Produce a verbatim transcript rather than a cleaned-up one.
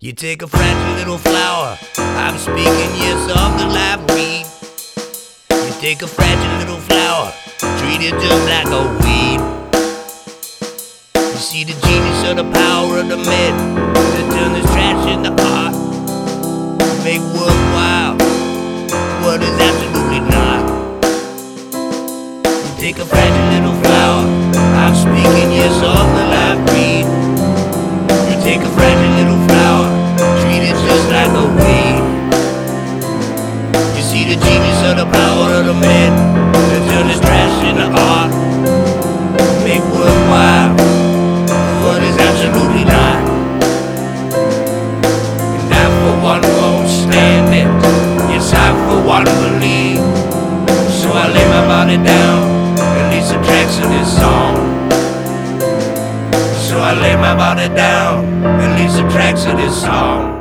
You take a fragile little flower, I'm speaking yes of the live weed. You take a fragile little flower, treat it just like a weed. You see the genius of the power of the men to turn this trash into art, make worthwhile what is absolutely not. You take a fragile little flower, I'm speaking yes of the live weed. You take a fragile little flower, treat it just like a weed. You see the genius of the power of the men to turn this trash into art, make worthwhile what is absolutely not. And I for one won't stand it, yes I for one believe. So I lay my body down and leave some tracks of this song. So I lay my body down and leave some tracks of this song.